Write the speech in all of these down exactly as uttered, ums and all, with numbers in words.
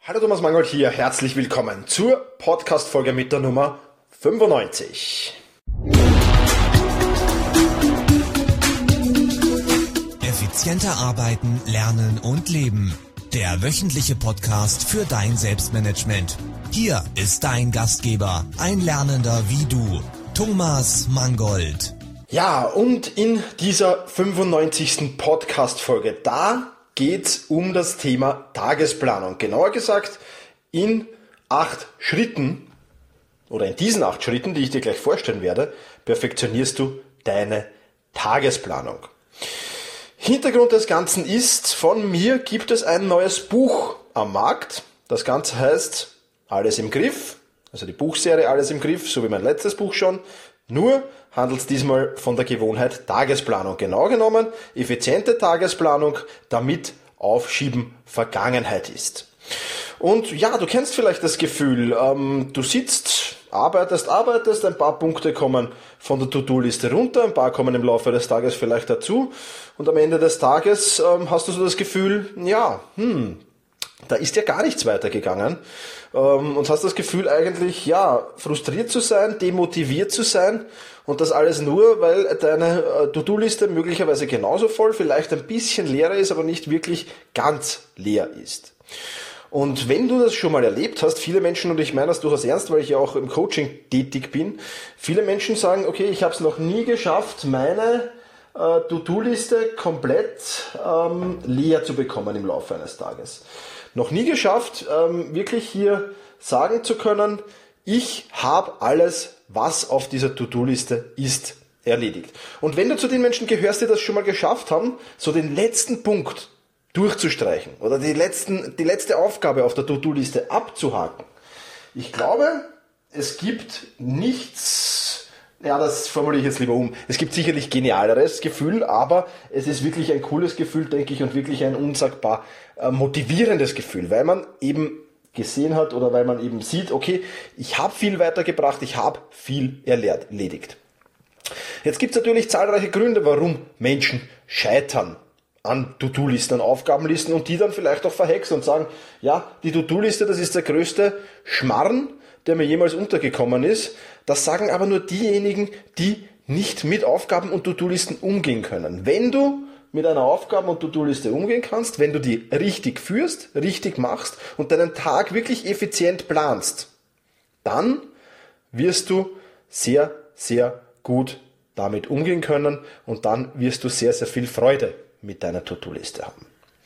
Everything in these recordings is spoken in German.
Hallo Thomas Mangold hier, herzlich willkommen zur Podcast-Folge mit der Nummer fünfundneunzig. Effizienter arbeiten, lernen und leben. Der wöchentliche Podcast für dein Selbstmanagement. Hier ist dein Gastgeber, ein Lernender wie du, Thomas Mangold. Ja, und in dieser fünfundneunzigsten Podcast-Folge, da geht's um das Thema Tagesplanung. Genauer gesagt, in acht Schritten, oder in diesen acht Schritten, die ich dir gleich vorstellen werde, perfektionierst du deine Tagesplanung. Hintergrund des Ganzen ist, von mir gibt es ein neues Buch am Markt. Das Ganze heißt Alles im Griff, also die Buchserie Alles im Griff, so wie mein letztes Buch schon. Nur handelt es diesmal von der Gewohnheit Tagesplanung. Genau genommen, effiziente Tagesplanung, damit Aufschieben Vergangenheit ist. Und ja, du kennst vielleicht das Gefühl, ähm, du sitzt, arbeitest, arbeitest, ein paar Punkte kommen von der To-Do-Liste runter, ein paar kommen im Laufe des Tages vielleicht dazu und am Ende des Tages ähm, hast du so das Gefühl, ja, hm, da ist ja gar nichts weitergegangen ähm, und hast das Gefühl eigentlich, ja, frustriert zu sein, demotiviert zu sein und das alles nur, weil deine äh, To-Do-Liste möglicherweise genauso voll, vielleicht ein bisschen leerer ist, aber nicht wirklich ganz leer ist. Und wenn du das schon mal erlebt hast, viele Menschen, und ich meine das durchaus ernst, weil ich ja auch im Coaching tätig bin, viele Menschen sagen, okay, ich habe es noch nie geschafft, meine äh, To-Do-Liste komplett ähm, leer zu bekommen im Laufe eines Tages. Noch nie geschafft, ähm, wirklich hier sagen zu können, ich habe alles, was auf dieser To-Do-Liste ist, erledigt. Und wenn du zu den Menschen gehörst, die das schon mal geschafft haben, so den letzten Punkt durchzustreichen oder die, letzten, die letzte Aufgabe auf der To-Do-Liste abzuhaken, ich glaube, es gibt nichts, ja, das formuliere ich jetzt lieber um, es gibt sicherlich genialeres Gefühl, aber es ist wirklich ein cooles Gefühl, denke ich, und wirklich ein unsagbar äh, motivierendes Gefühl, weil man eben gesehen hat oder weil man eben sieht, okay, ich habe viel weitergebracht, ich habe viel erledigt. Jetzt gibt es natürlich zahlreiche Gründe, warum Menschen scheitern an To-Do-Listen, an Aufgabenlisten und die dann vielleicht auch verhexen und sagen, ja, die To-Do-Liste, das ist der größte Schmarrn, der mir jemals untergekommen ist. Das sagen aber nur diejenigen, die nicht mit Aufgaben und To-Do-Listen umgehen können. Wenn du mit einer Aufgaben- und To-Do-Liste umgehen kannst, wenn du die richtig führst, richtig machst und deinen Tag wirklich effizient planst, dann wirst du sehr, sehr gut damit umgehen können und dann wirst du sehr, sehr viel Freude mit deiner To-Do-Liste haben.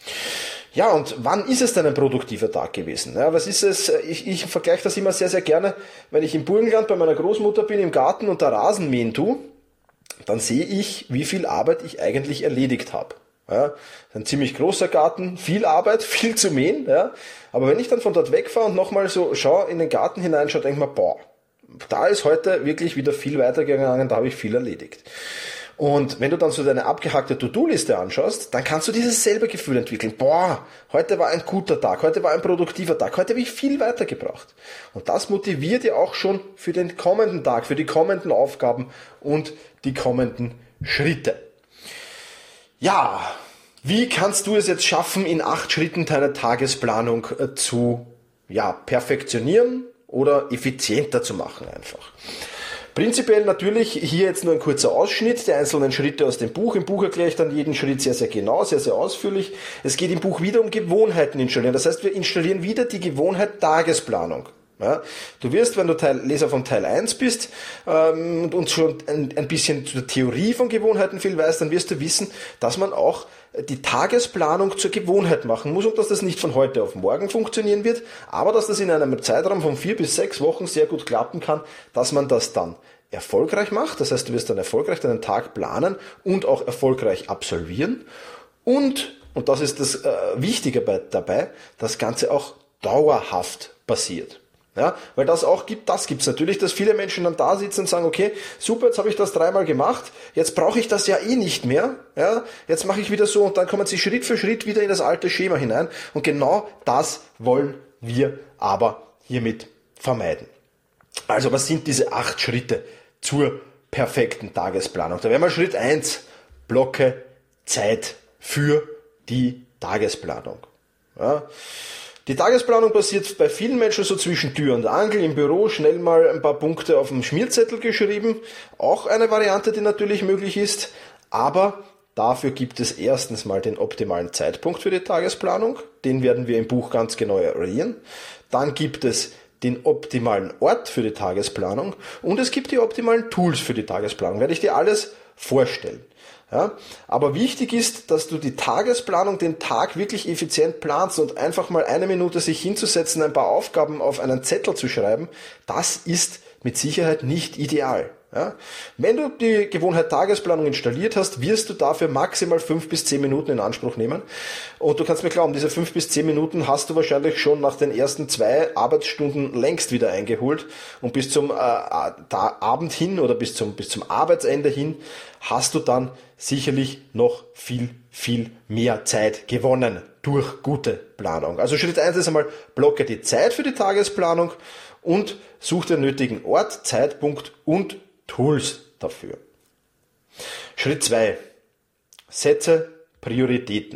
Ja, und wann ist es denn ein produktiver Tag gewesen? Ja, was ist es? Ich, ich vergleiche das immer sehr, sehr gerne, wenn ich im Burgenland bei meiner Großmutter bin, im Garten und da Rasen mähen tue, dann sehe ich, wie viel Arbeit ich eigentlich erledigt habe. Ja, ein ziemlich großer Garten, viel Arbeit, viel zu mähen. Ja, aber wenn ich dann von dort wegfahre und nochmal so schaue, in den Garten hineinschaue, denke ich mir, boah, da ist heute wirklich wieder viel weitergegangen, da habe ich viel erledigt. Und wenn du dann so deine abgehackte To-Do-Liste anschaust, dann kannst du dieses selbe Gefühl entwickeln. Boah, heute war ein guter Tag, heute war ein produktiver Tag, heute habe ich viel weitergebracht. Und das motiviert dir auch schon für den kommenden Tag, für die kommenden Aufgaben und die kommenden Schritte. Ja, wie kannst du es jetzt schaffen, in acht Schritten deine Tagesplanung zu ja, perfektionieren oder effizienter zu machen einfach? Prinzipiell natürlich hier jetzt nur ein kurzer Ausschnitt der einzelnen Schritte aus dem Buch. Im Buch erkläre ich dann jeden Schritt sehr, sehr genau, sehr, sehr ausführlich. Es geht im Buch wieder um Gewohnheiten installieren. Das heißt, wir installieren wieder die Gewohnheit Tagesplanung. Ja, du wirst, wenn du Teil, Leser von Teil eins bist ähm, und schon ein, ein bisschen zur Theorie von Gewohnheiten viel weißt, dann wirst du wissen, dass man auch die Tagesplanung zur Gewohnheit machen muss und dass das nicht von heute auf morgen funktionieren wird, aber dass das in einem Zeitraum von vier bis sechs Wochen sehr gut klappen kann, dass man das dann erfolgreich macht. Das heißt, du wirst dann erfolgreich deinen Tag planen und auch erfolgreich absolvieren und, und das ist das äh, Wichtige bei, dabei, das Ganze auch dauerhaft passiert. Ja, weil das auch gibt, das gibt's natürlich, dass viele Menschen dann da sitzen und sagen, okay, super, jetzt habe ich das dreimal gemacht, jetzt brauche ich das ja eh nicht mehr, ja, jetzt mache ich wieder so und dann kommen sie Schritt für Schritt wieder in das alte Schema hinein und genau das wollen wir aber hiermit vermeiden. Also was sind diese acht Schritte zur perfekten Tagesplanung? Da wäre mal Schritt eins, blocke Zeit für die Tagesplanung. Ja. Die Tagesplanung passiert bei vielen Menschen so zwischen Tür und Angel, im Büro schnell mal ein paar Punkte auf dem Schmierzettel geschrieben. Auch eine Variante, die natürlich möglich ist, aber dafür gibt es erstens mal den optimalen Zeitpunkt für die Tagesplanung. Den werden wir im Buch ganz genau eruieren. Dann gibt es den optimalen Ort für die Tagesplanung und es gibt die optimalen Tools für die Tagesplanung. Werde ich dir alles vorstellen. Ja, aber wichtig ist, dass du die Tagesplanung, den Tag wirklich effizient planst und einfach mal eine Minute sich hinzusetzen, ein paar Aufgaben auf einen Zettel zu schreiben, das ist mit Sicherheit nicht ideal. Ja, wenn du die Gewohnheit Tagesplanung installiert hast, wirst du dafür maximal fünf bis zehn Minuten in Anspruch nehmen. Und du kannst mir glauben, diese fünf bis zehn Minuten hast du wahrscheinlich schon nach den ersten zwei Arbeitsstunden längst wieder eingeholt. Und bis zum äh, da Abend hin oder bis zum, bis zum Arbeitsende hin hast du dann sicherlich noch viel, viel mehr Zeit gewonnen durch gute Planung. Also Schritt eins ist einmal, blocke die Zeit für die Tagesplanung und such den nötigen Ort, Zeitpunkt und Tools dafür. Schritt zwei. Setze Prioritäten.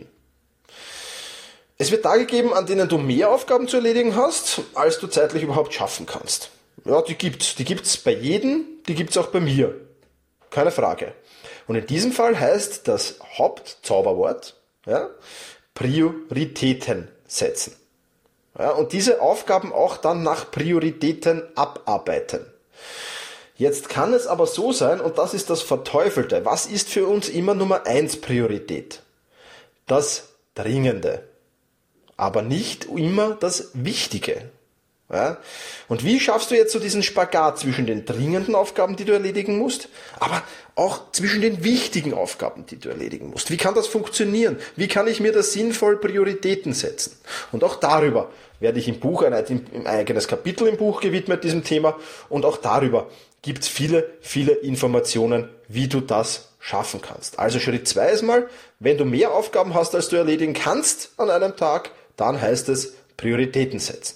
Es wird Tage geben, an denen du mehr Aufgaben zu erledigen hast, als du zeitlich überhaupt schaffen kannst. Ja, die gibt's. Die gibt's bei jedem, die gibt's auch bei mir. Keine Frage. Und in diesem Fall heißt das Hauptzauberwort, ja, Prioritäten setzen. Ja, und diese Aufgaben auch dann nach Prioritäten abarbeiten. Jetzt kann es aber so sein, und das ist das Verteufelte, was ist für uns immer Nummer eins Priorität? Das Dringende, aber nicht immer das Wichtige. Ja? Und wie schaffst du jetzt so diesen Spagat zwischen den dringenden Aufgaben, die du erledigen musst, aber auch zwischen den wichtigen Aufgaben, die du erledigen musst? Wie kann das funktionieren? Wie kann ich mir da sinnvoll Prioritäten setzen? Und auch darüber werde ich im Buch, ein, ein eigenes Kapitel im Buch gewidmet diesem Thema, und auch darüber gibt es viele, viele Informationen, wie du das schaffen kannst. Also Schritt zwei ist mal, wenn du mehr Aufgaben hast, als du erledigen kannst an einem Tag, dann heißt es Prioritäten setzen.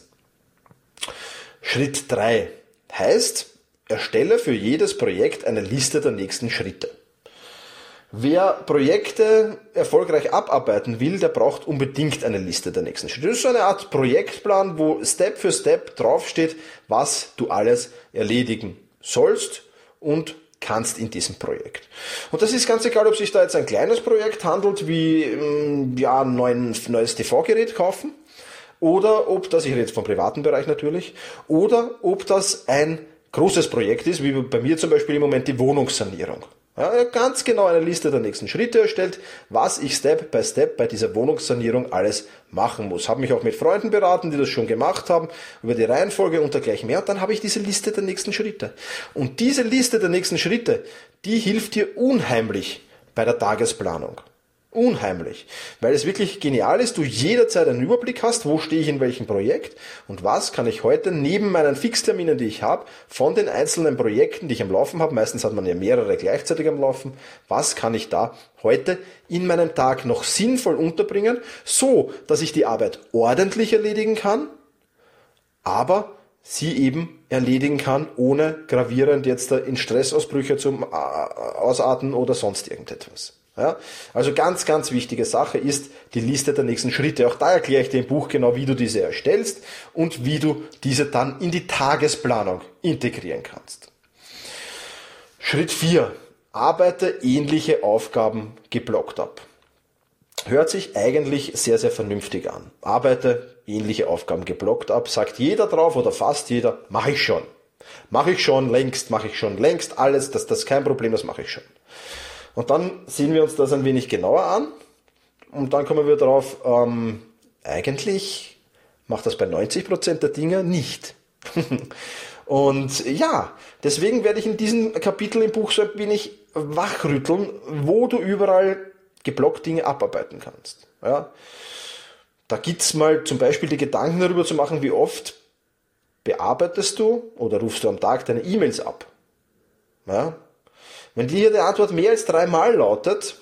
Schritt drei heißt, erstelle für jedes Projekt eine Liste der nächsten Schritte. Wer Projekte erfolgreich abarbeiten will, der braucht unbedingt eine Liste der nächsten Schritte. Das ist so eine Art Projektplan, wo Step für Step draufsteht, was du alles erledigen sollst und kannst in diesem Projekt. Und das ist ganz egal, ob sich da jetzt ein kleines Projekt handelt, wie ja, ein neues T V-Gerät kaufen, oder ob das, ich rede jetzt vom privaten Bereich natürlich, oder ob das ein großes Projekt ist, wie bei mir zum Beispiel im Moment die Wohnungssanierung. Ja, ganz genau eine Liste der nächsten Schritte erstellt, was ich Step by Step bei dieser Wohnungssanierung alles machen muss. Habe mich auch mit Freunden beraten, die das schon gemacht haben, über die Reihenfolge und dergleichen mehr. Und dann habe ich diese Liste der nächsten Schritte. Und diese Liste der nächsten Schritte, die hilft dir unheimlich bei der Tagesplanung. Unheimlich. Weil es wirklich genial ist, du jederzeit einen Überblick hast, wo stehe ich in welchem Projekt und was kann ich heute neben meinen Fixterminen, die ich habe, von den einzelnen Projekten, die ich am Laufen habe, meistens hat man ja mehrere gleichzeitig am Laufen, was kann ich da heute in meinem Tag noch sinnvoll unterbringen, so dass ich die Arbeit ordentlich erledigen kann, aber sie eben erledigen kann, ohne gravierend jetzt in Stressausbrüche zum Ausarten oder sonst irgendetwas. Ja, also ganz, ganz wichtige Sache ist die Liste der nächsten Schritte. Auch da erkläre ich dir im Buch genau, wie du diese erstellst und wie du diese dann in die Tagesplanung integrieren kannst. Schritt vier. Arbeite ähnliche Aufgaben geblockt ab. Hört sich eigentlich sehr, sehr vernünftig an. Arbeite ähnliche Aufgaben geblockt ab. Sagt jeder drauf oder fast jeder, mache ich schon. Mache ich schon längst, mache ich schon längst. Alles, das, das ist kein Problem, das mache ich schon. Und dann sehen wir uns das ein wenig genauer an und dann kommen wir darauf, ähm, eigentlich macht das bei neunzig Prozent der Dinge nicht. Und ja, deswegen werde ich in diesem Kapitel im Buch so ein wenig wachrütteln, wo du überall geblockt Dinge abarbeiten kannst. Ja, da gibt's mal zum Beispiel die Gedanken darüber zu machen, wie oft bearbeitest du oder rufst du am Tag deine E-Mails ab. Ja, wenn dir die Antwort mehr als dreimal lautet,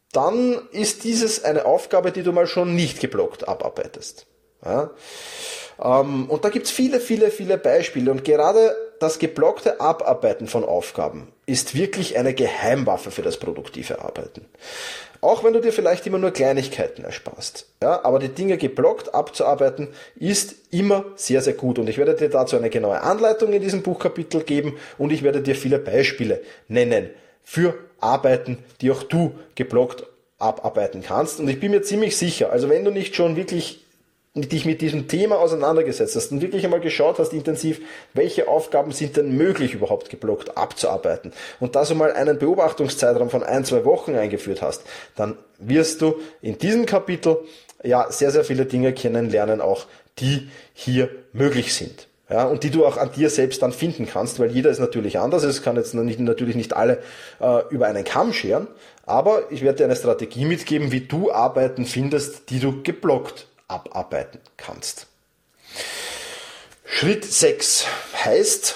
dann ist dieses eine Aufgabe, die du mal schon nicht geblockt abarbeitest. Ja? Ähm, und da gibt's viele, viele, viele Beispiele. Und gerade das geblockte Abarbeiten von Aufgaben ist wirklich eine Geheimwaffe für das produktive Arbeiten. Auch wenn du dir vielleicht immer nur Kleinigkeiten ersparst. Ja, aber die Dinge geblockt abzuarbeiten ist immer sehr, sehr gut. Und ich werde dir dazu eine genaue Anleitung in diesem Buchkapitel geben und ich werde dir viele Beispiele nennen für Arbeiten, die auch du geblockt abarbeiten kannst. Und ich bin mir ziemlich sicher, also wenn du nicht schon wirklich dich mit diesem Thema auseinandergesetzt hast und wirklich einmal geschaut hast intensiv, welche Aufgaben sind denn möglich überhaupt geblockt abzuarbeiten und da so mal einen Beobachtungszeitraum von ein, zwei Wochen eingeführt hast, dann wirst du in diesem Kapitel ja sehr, sehr viele Dinge kennenlernen auch, die hier möglich sind. Ja, und die du auch an dir selbst dann finden kannst, weil jeder ist natürlich anders. Es kann jetzt nicht, natürlich nicht alle äh, über einen Kamm scheren, aber ich werde dir eine Strategie mitgeben, wie du Arbeiten findest, die du geblockt abarbeiten kannst. Schritt sechs heißt,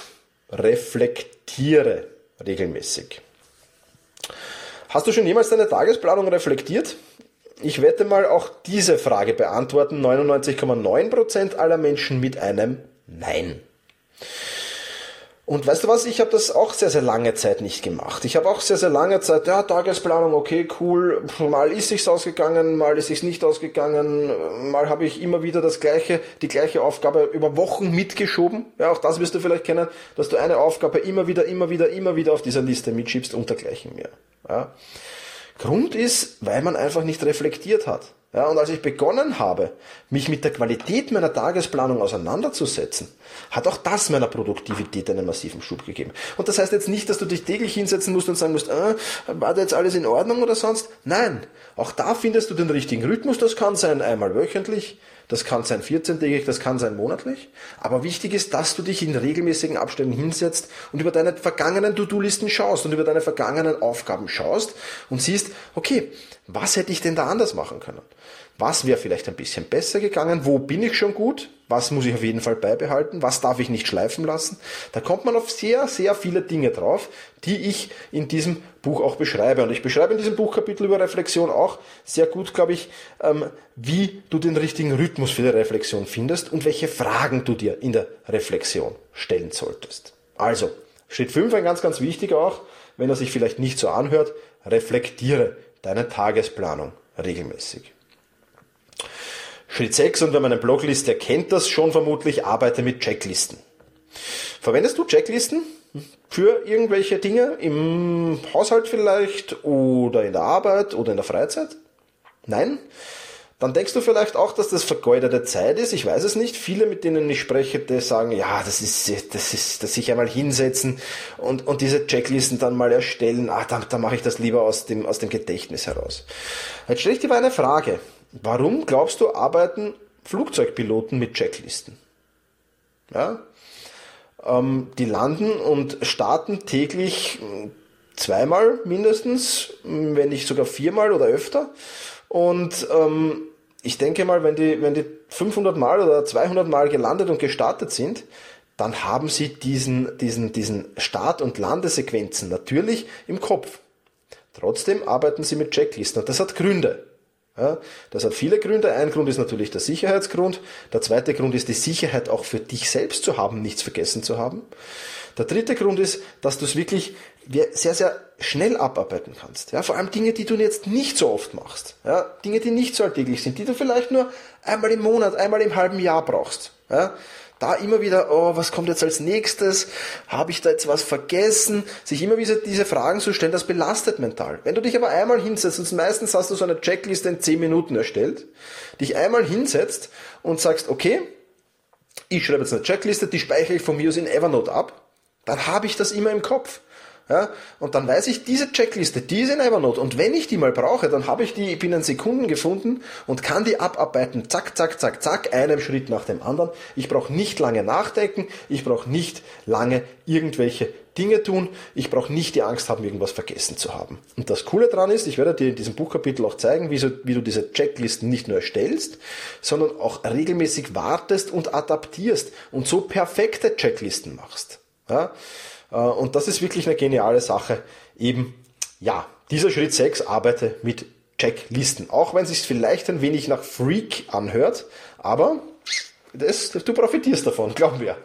reflektiere regelmäßig. Hast du schon jemals deine Tagesplanung reflektiert? Ich wette mal auch diese Frage beantworten neunundneunzig Komma neun Prozent aller Menschen mit einem Nein. Und weißt du was, ich habe das auch sehr, sehr lange Zeit nicht gemacht. Ich habe auch sehr, sehr lange Zeit, ja, Tagesplanung, okay, cool, mal ist sich's ausgegangen, mal ist sich's nicht ausgegangen, mal habe ich immer wieder das gleiche, die gleiche Aufgabe über Wochen mitgeschoben. Ja, auch das wirst du vielleicht kennen, dass du eine Aufgabe immer wieder, immer wieder, immer wieder auf dieser Liste mitschiebst und dergleichen mehr. Ja. Grund ist, weil man einfach nicht reflektiert hat. Ja, und als ich begonnen habe, mich mit der Qualität meiner Tagesplanung auseinanderzusetzen, hat auch das meiner Produktivität einen massiven Schub gegeben. Und das heißt jetzt nicht, dass du dich täglich hinsetzen musst und sagen musst, äh, war da jetzt alles in Ordnung oder sonst? Nein, auch da findest du den richtigen Rhythmus. Das kann sein einmal wöchentlich, das kann sein vierzehntägig, das kann sein monatlich. Aber wichtig ist, dass du dich in regelmäßigen Abständen hinsetzt und über deine vergangenen To-Do-Listen schaust und über deine vergangenen Aufgaben schaust und siehst, okay, was hätte ich denn da anders machen können? Was wäre vielleicht ein bisschen besser gegangen? Wo bin ich schon gut? Was muss ich auf jeden Fall beibehalten? Was darf ich nicht schleifen lassen? Da kommt man auf sehr, sehr viele Dinge drauf, die ich in diesem Buch auch beschreibe. Und ich beschreibe in diesem Buchkapitel über Reflexion auch sehr gut, glaube ich, wie du den richtigen Rhythmus für die Reflexion findest und welche Fragen du dir in der Reflexion stellen solltest. Also, Schritt fünf, ein ganz, ganz wichtiger auch, wenn er sich vielleicht nicht so anhört, reflektiere deine Tagesplanung regelmäßig. Schritt sechs, und wer meinen Blog liest, der kennt das schon vermutlich, arbeite mit Checklisten. Verwendest du Checklisten für irgendwelche Dinge im Haushalt vielleicht oder in der Arbeit oder in der Freizeit? Nein? Dann denkst du vielleicht auch, dass das vergeudete Zeit ist. Ich weiß es nicht. Viele, mit denen ich spreche, die sagen, ja, das ist, das ist, dass sich einmal hinsetzen und, und diese Checklisten dann mal erstellen. Ah, da, da mache ich das lieber aus dem, aus dem Gedächtnis heraus. Jetzt stelle ich dir mal eine Frage. Warum glaubst du, arbeiten Flugzeugpiloten mit Checklisten? Ja? Ähm, die landen und starten täglich zweimal mindestens, wenn nicht sogar viermal oder öfter. Und ähm, ich denke mal, wenn die, wenn die fünfhundert Mal oder zweihundert Mal gelandet und gestartet sind, dann haben sie diesen, diesen, diesen Start- und Landesequenzen natürlich im Kopf. Trotzdem arbeiten sie mit Checklisten und das hat Gründe. Ja, das hat viele Gründe. Ein Grund ist natürlich der Sicherheitsgrund. Der zweite Grund ist die Sicherheit auch für dich selbst zu haben, nichts vergessen zu haben. Der dritte Grund ist, dass du es wirklich sehr, sehr schnell abarbeiten kannst. Ja, vor allem Dinge, die du jetzt nicht so oft machst. Ja, Dinge, die nicht so alltäglich sind, die du vielleicht nur einmal im Monat, einmal im halben Jahr brauchst. Ja, da immer wieder, oh, was kommt jetzt als nächstes? Habe ich da jetzt was vergessen? Sich immer wieder diese Fragen zu stellen, das belastet mental. Wenn du dich aber einmal hinsetzt, und meistens hast du so eine Checkliste in zehn Minuten erstellt, dich einmal hinsetzt und sagst, okay, ich schreibe jetzt eine Checkliste, die speichere ich von mir aus in Evernote ab, dann habe ich das immer im Kopf. Ja, und dann weiß ich, diese Checkliste, die ist in Evernote. Und wenn ich die mal brauche, dann habe ich die binnen Sekunden gefunden und kann die abarbeiten. Zack, zack, zack, zack, einem Schritt nach dem anderen. Ich brauche nicht lange nachdenken. Ich brauche nicht lange irgendwelche Dinge tun. Ich brauche nicht die Angst haben, irgendwas vergessen zu haben. Und das Coole daran ist, ich werde dir in diesem Buchkapitel auch zeigen, wie, so, wie du diese Checklisten nicht nur erstellst, sondern auch regelmäßig wartest und adaptierst und so perfekte Checklisten machst. Ja? Und das ist wirklich eine geniale Sache. Eben, ja, dieser Schritt sechs, arbeite mit Checklisten. Auch wenn es sich vielleicht ein wenig nach Freak anhört, aber das, du profitierst davon, glaub mir.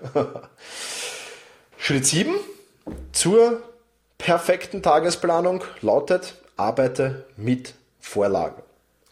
Schritt sieben zur perfekten Tagesplanung lautet, arbeite mit Vorlagen.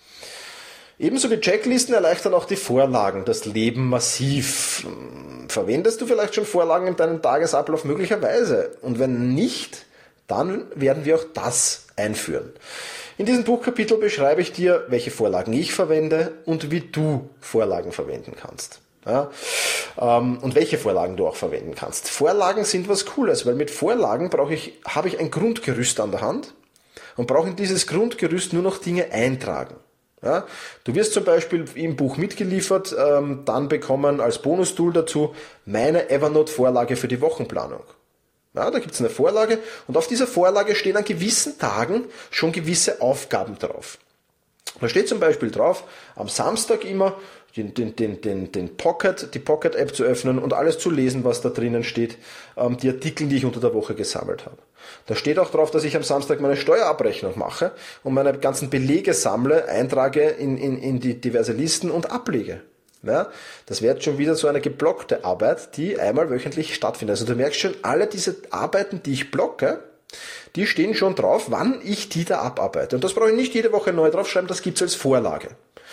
Ebenso wie Checklisten erleichtern auch die Vorlagen das Leben massiv. Verwendest du vielleicht schon Vorlagen in deinem Tagesablauf? Möglicherweise. Und wenn nicht, dann werden wir auch das einführen. In diesem Buchkapitel beschreibe ich dir, welche Vorlagen ich verwende und wie du Vorlagen verwenden kannst. Ja, ähm, und welche Vorlagen du auch verwenden kannst. Vorlagen sind was Cooles, weil mit Vorlagen brauche ich, habe ich ein Grundgerüst an der Hand und brauche in dieses Grundgerüst nur noch Dinge eintragen. Ja, du wirst zum Beispiel im Buch mitgeliefert, ähm, dann bekommen als Bonustool dazu meine Evernote-Vorlage für die Wochenplanung. Ja, da gibt es eine Vorlage und auf dieser Vorlage stehen an gewissen Tagen schon gewisse Aufgaben drauf. Da steht zum Beispiel drauf, am Samstag immer den, den, den, den, den Pocket, die Pocket-App zu öffnen und alles zu lesen, was da drinnen steht, ähm, die Artikel, die ich unter der Woche gesammelt habe. Da steht auch drauf, dass ich am Samstag meine Steuerabrechnung mache und meine ganzen Belege sammle, eintrage in, in, in die diverse Listen und ablege. Ja, das wäre jetzt schon wieder so eine geblockte Arbeit, die einmal wöchentlich stattfindet. Also du merkst schon, alle diese Arbeiten, die ich blocke, die stehen schon drauf, wann ich die da abarbeite. Und das brauche ich nicht jede Woche neu draufschreiben, das gibt es als Vorlage.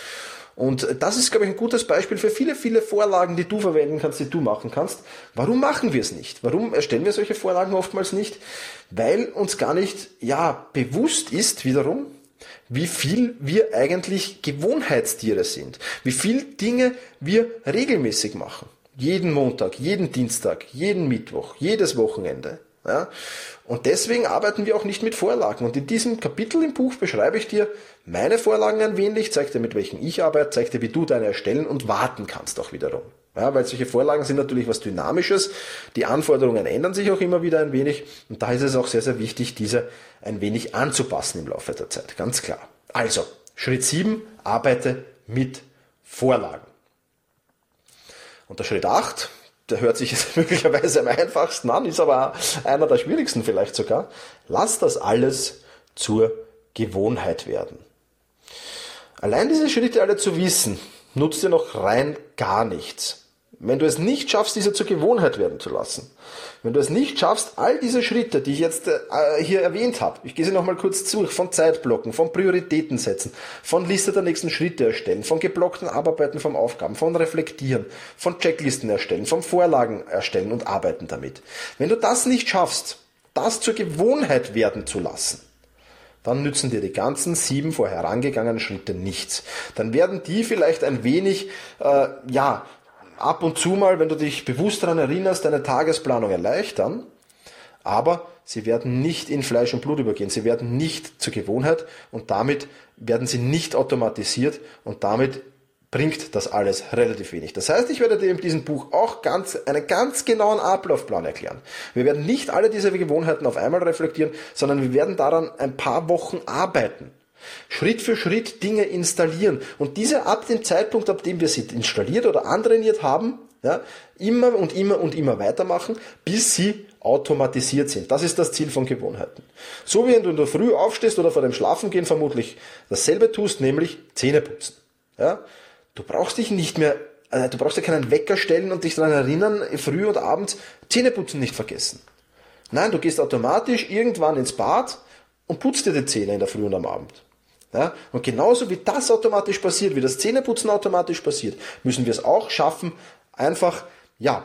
Und das ist, glaube ich, ein gutes Beispiel für viele, viele Vorlagen, die du verwenden kannst, die du machen kannst. Warum machen wir es nicht? Warum erstellen wir solche Vorlagen oftmals nicht? Weil uns gar nicht, ja, bewusst ist wiederum, wie viel wir eigentlich Gewohnheitstiere sind. Wie viel Dinge wir regelmäßig machen. Jeden Montag, jeden Dienstag, jeden Mittwoch, jedes Wochenende. Ja? Und deswegen arbeiten wir auch nicht mit Vorlagen. Und in diesem Kapitel im Buch beschreibe ich dir meine Vorlagen ein wenig, zeige dir, mit welchen ich arbeite, zeige dir, wie du deine erstellen und warten kannst auch wiederum. Ja, weil solche Vorlagen sind natürlich was Dynamisches. Die Anforderungen ändern sich auch immer wieder ein wenig. Und da ist es auch sehr, sehr wichtig, diese ein wenig anzupassen im Laufe der Zeit. Ganz klar. Also, Schritt sieben, arbeite mit Vorlagen. Und der Schritt acht, der hört sich jetzt möglicherweise am einfachsten an, ist aber einer der schwierigsten vielleicht sogar. Lass das alles zur Gewohnheit werden. Allein diese Schritte alle zu wissen, nutzt dir noch rein gar nichts. Wenn du es nicht schaffst, diese zur Gewohnheit werden zu lassen, wenn du es nicht schaffst, all diese Schritte, die ich jetzt äh, hier erwähnt habe, ich gehe sie nochmal kurz durch, von Zeitblocken, von Prioritäten setzen, von Liste der nächsten Schritte erstellen, von geblockten Abarbeiten von Aufgaben, von Reflektieren, von Checklisten erstellen, von Vorlagen erstellen und arbeiten damit. Wenn du das nicht schaffst, das zur Gewohnheit werden zu lassen, dann nützen dir die ganzen sieben vorherangegangenen Schritte nichts. Dann werden die vielleicht ein wenig, äh, ja, ab und zu mal, wenn du dich bewusst daran erinnerst, deine Tagesplanung erleichtern, aber sie werden nicht in Fleisch und Blut übergehen, sie werden nicht zur Gewohnheit und damit werden sie nicht automatisiert und damit bringt das alles relativ wenig. Das heißt, ich werde dir in diesem Buch auch ganz, einen ganz genauen Ablaufplan erklären. Wir werden nicht alle diese Gewohnheiten auf einmal reflektieren, sondern wir werden daran ein paar Wochen arbeiten. Schritt für Schritt Dinge installieren und diese ab dem Zeitpunkt, ab dem wir sie installiert oder antrainiert haben, ja, immer und immer und immer weitermachen, bis sie automatisiert sind. Das ist das Ziel von Gewohnheiten. So wie wenn du in der Früh aufstehst oder vor dem Schlafengehen vermutlich dasselbe tust, nämlich Zähne putzen. Ja, du brauchst dich nicht mehr, äh, du brauchst dir keinen Wecker stellen und dich daran erinnern, früh und abends Zähneputzen nicht vergessen. Nein, du gehst automatisch irgendwann ins Bad und putzt dir die Zähne in der Früh und am Abend. Ja, und genauso wie das automatisch passiert, wie das Zähneputzen automatisch passiert, müssen wir es auch schaffen, einfach, ja,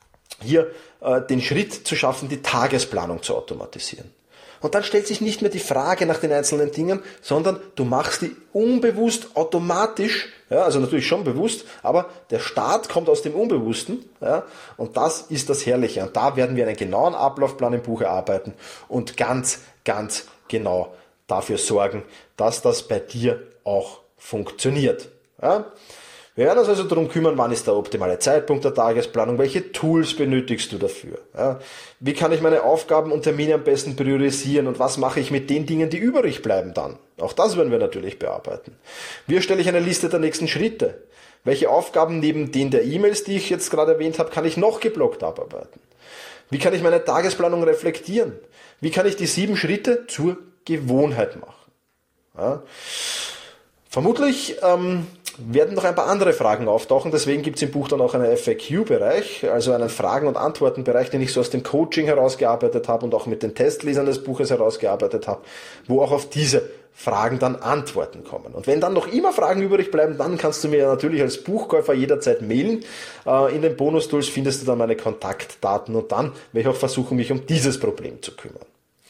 hier äh, den Schritt zu schaffen, die Tagesplanung zu automatisieren. Und dann stellt sich nicht mehr die Frage nach den einzelnen Dingen, sondern du machst die unbewusst automatisch, ja, also natürlich schon bewusst, aber der Start kommt aus dem Unbewussten, ja, und das ist das Herrliche. Und da werden wir einen genauen Ablaufplan im Buch erarbeiten und ganz, ganz genau dafür sorgen, dass das bei dir auch funktioniert. Ja? Wir werden uns also darum kümmern, wann ist der optimale Zeitpunkt der Tagesplanung, welche Tools benötigst du dafür? Ja? Wie kann ich meine Aufgaben und Termine am besten priorisieren und was mache ich mit den Dingen, die übrig bleiben dann? Auch das werden wir natürlich bearbeiten. Wie erstelle ich eine Liste der nächsten Schritte? Welche Aufgaben neben den der E-Mails, die ich jetzt gerade erwähnt habe, kann ich noch geblockt abarbeiten? Wie kann ich meine Tagesplanung reflektieren? Wie kann ich die sieben Schritte zur Gewohnheit machen? Ja. Vermutlich ähm, werden noch ein paar andere Fragen auftauchen. Deswegen gibt es im Buch dann auch einen F A Q-Bereich, also einen Fragen- und Antworten-Bereich, den ich so aus dem Coaching herausgearbeitet habe und auch mit den Testlesern des Buches herausgearbeitet habe, wo auch auf diese Fragen dann Antworten kommen. Und wenn dann noch immer Fragen übrig bleiben, dann kannst du mir natürlich als Buchkäufer jederzeit mailen. In den Bonus-Tools findest du dann meine Kontaktdaten und dann werde ich auch versuchen, mich um dieses Problem zu kümmern.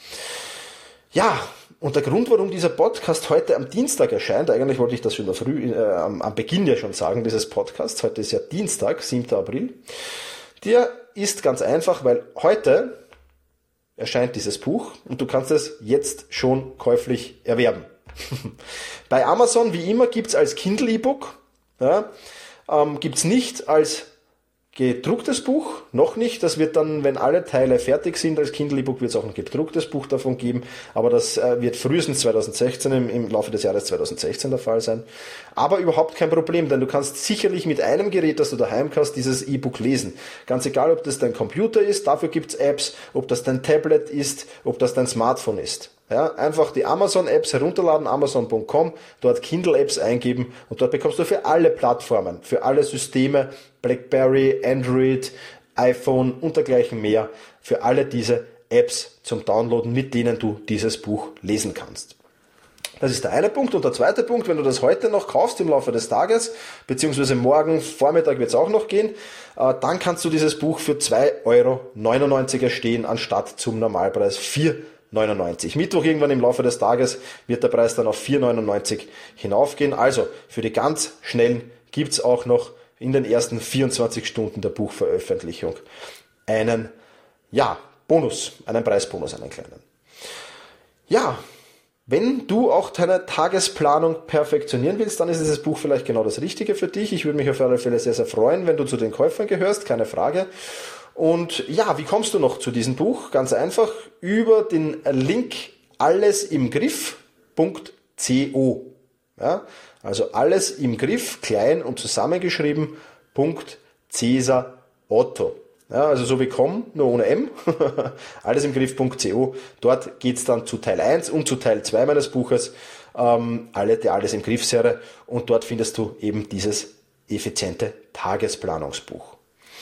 Ja, und der Grund, warum dieser Podcast heute am Dienstag erscheint, eigentlich wollte ich das schon früh, äh, am, am Beginn ja schon sagen, dieses Podcasts, heute ist ja Dienstag, siebter April, der ist ganz einfach, weil heute erscheint dieses Buch und du kannst es jetzt schon käuflich erwerben. Bei Amazon, wie immer, gibt's als Kindle-E-Book, ja, ähm, gibt's nicht als gedrucktes Buch, noch nicht. Das wird dann, wenn alle Teile fertig sind, als Kindle-E-Book wird es auch ein gedrucktes Buch davon geben, aber das äh, wird frühestens zwanzig sechzehn, im, im Laufe des Jahres zwanzig sechzehn der Fall sein. Aber überhaupt kein Problem, denn du kannst sicherlich mit einem Gerät, das du daheim hast, dieses E-Book lesen. Ganz egal, ob das dein Computer ist, dafür gibt's Apps, ob das dein Tablet ist, ob das dein Smartphone ist. Ja, einfach die Amazon-Apps herunterladen, amazon punkt com, dort Kindle-Apps eingeben und dort bekommst du für alle Plattformen, für alle Systeme, BlackBerry, Android, iPhone und dergleichen mehr, für alle diese Apps zum Downloaden, mit denen du dieses Buch lesen kannst. Das ist der eine Punkt. Und der zweite Punkt, wenn du das heute noch kaufst im Laufe des Tages, beziehungsweise morgen Vormittag wird es auch noch gehen, dann kannst du dieses Buch für zwei Euro neunundneunzig erstehen, anstatt zum Normalpreis vier Euro neunundneunzig. Mittwoch irgendwann im Laufe des Tages wird der Preis dann auf vier Euro neunundneunzig hinaufgehen. Also für die ganz Schnellen gibt's auch noch in den ersten vierundzwanzig Stunden der Buchveröffentlichung einen, ja, Bonus, einen Preisbonus, einen kleinen. Ja, wenn du auch deine Tagesplanung perfektionieren willst, dann ist dieses Buch vielleicht genau das Richtige für dich. Ich würde mich auf alle Fälle sehr, sehr freuen, wenn du zu den Käufern gehörst, keine Frage. Und ja, wie kommst du noch zu diesem Buch? Ganz einfach über den Link allesimgriff punkt co. Ja, also alles im Griff, klein und zusammengeschrieben, Punkt Cäsar Otto. Ja, also so wie com, nur ohne M, allesimgriff punkt co. Dort geht's dann zu Teil eins und zu Teil zwei meines Buches, ähm, alle der Alles im Griff Serie, und dort findest du eben dieses effiziente Tagesplanungsbuch.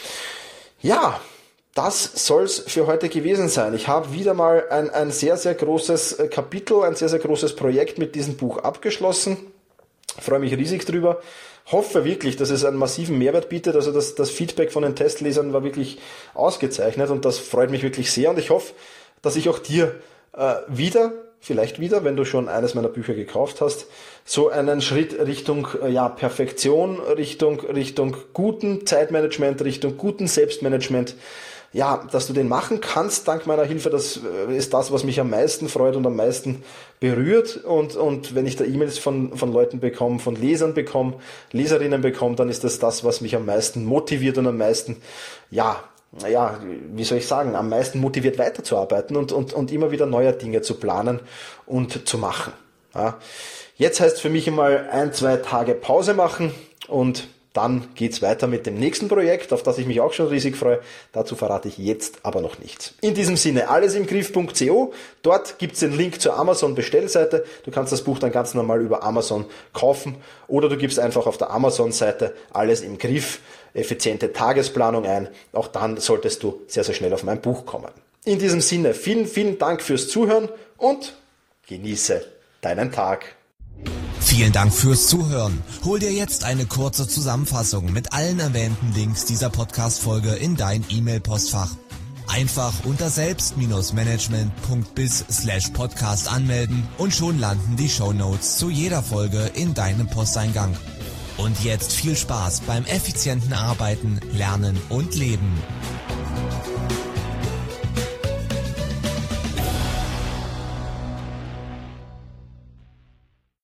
Ja, das soll's für heute gewesen sein. Ich habe wieder mal ein, ein sehr, sehr großes Kapitel, ein sehr, sehr großes Projekt mit diesem Buch abgeschlossen. Ich freue mich riesig drüber. Hoffe wirklich, dass es einen massiven Mehrwert bietet. Also das, das Feedback von den Testlesern war wirklich ausgezeichnet und das freut mich wirklich sehr. Und ich hoffe, dass ich auch dir äh, wieder, vielleicht wieder, wenn du schon eines meiner Bücher gekauft hast, so einen Schritt Richtung äh, ja, Perfektion, Richtung, Richtung guten Zeitmanagement, Richtung guten Selbstmanagement, ja, dass du den machen kannst dank meiner Hilfe. Das ist das, was mich am meisten freut und am meisten berührt. Und, und wenn ich da E-Mails von, von Leuten bekomme, von Lesern bekomme, Leserinnen bekomme, dann ist das das, was mich am meisten motiviert und am meisten, ja, ja, wie soll ich sagen, am meisten motiviert weiterzuarbeiten und, und, und immer wieder neue Dinge zu planen und zu machen. Ja. Jetzt heißt für mich einmal ein, zwei Tage Pause machen und dann geht's weiter mit dem nächsten Projekt, auf das ich mich auch schon riesig freue. Dazu verrate ich jetzt aber noch nichts. In diesem Sinne, allesimgriff punkt co. Dort gibt's den Link zur Amazon-Bestellseite. Du kannst das Buch dann ganz normal über Amazon kaufen oder du gibst einfach auf der Amazon-Seite Alles im Griff, effiziente Tagesplanung ein. Auch dann solltest du sehr, sehr schnell auf mein Buch kommen. In diesem Sinne, vielen, vielen Dank fürs Zuhören und genieße deinen Tag. Vielen Dank fürs Zuhören. Hol dir jetzt eine kurze Zusammenfassung mit allen erwähnten Links dieser Podcast-Folge in dein E-Mail-Postfach. Einfach unter selbst-management punkt biz slash podcast anmelden und schon landen die Shownotes zu jeder Folge in deinem Posteingang. Und jetzt viel Spaß beim effizienten Arbeiten, Lernen und Leben.